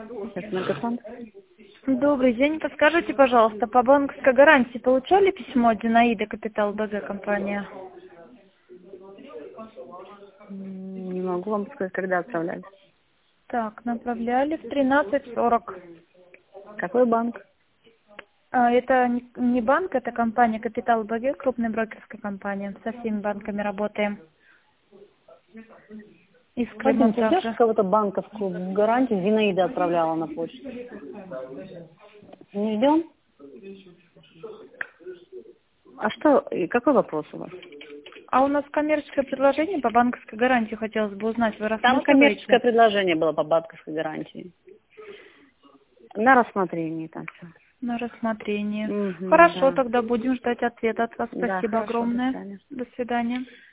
Мегафон. Добрый день. Подскажите, пожалуйста, по банковской гарантии получали письмо от Зинаиды Капитал БГ компания? Не могу вам сказать, когда отправляли. Так, направляли в 13:40. Какой банк? Это не банк, это компания Капитал БГ, крупная брокерская компания. Со всеми банками работаем. И с Вадим, Крымом ты ждешь также. кого-то банковскую гарантию? Зинаида отправляла на почту. Не ждем? А что, и какой вопрос у вас? А у нас коммерческое предложение по банковской гарантии, хотелось бы узнать, вы Там коммерческое рассматриваете? предложение было по банковской гарантии. На рассмотрении там все. На рассмотрение. Угу, Хорошо, да. тогда будем ждать ответа от вас. Да, Спасибо хорошо, до огромное. свидания. До свидания.